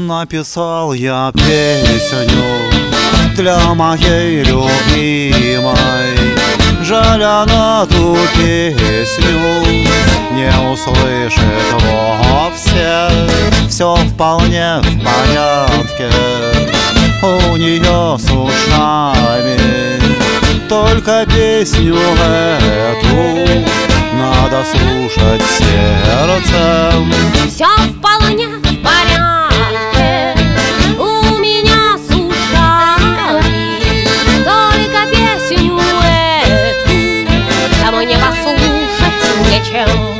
Написал я песню для моей любимой. Жаль, она ту песню не услышит вовсе. Все вполне в порядке у нее с ушами, только песню эту надо слушать сердцем. Все вполне в порядке у меня с ушами, только песню эту домой не послушать нечем.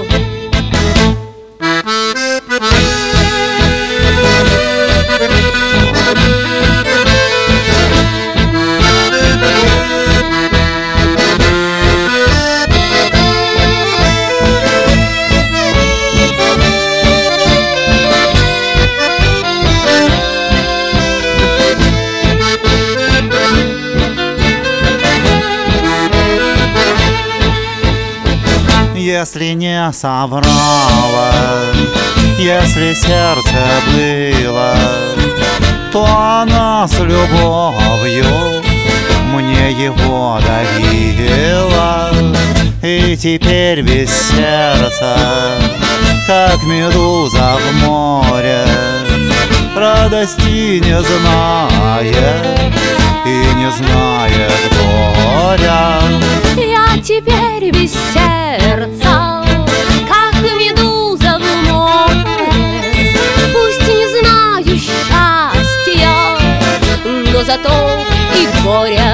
Если не соврала, если сердце было, то она с любовью мне его дарила. И теперь без сердца, как медуза в море, радости не знает и не знает горя. Я теперь без сердца, как медуза в море, пусть не знаю счастья, но зато и горя.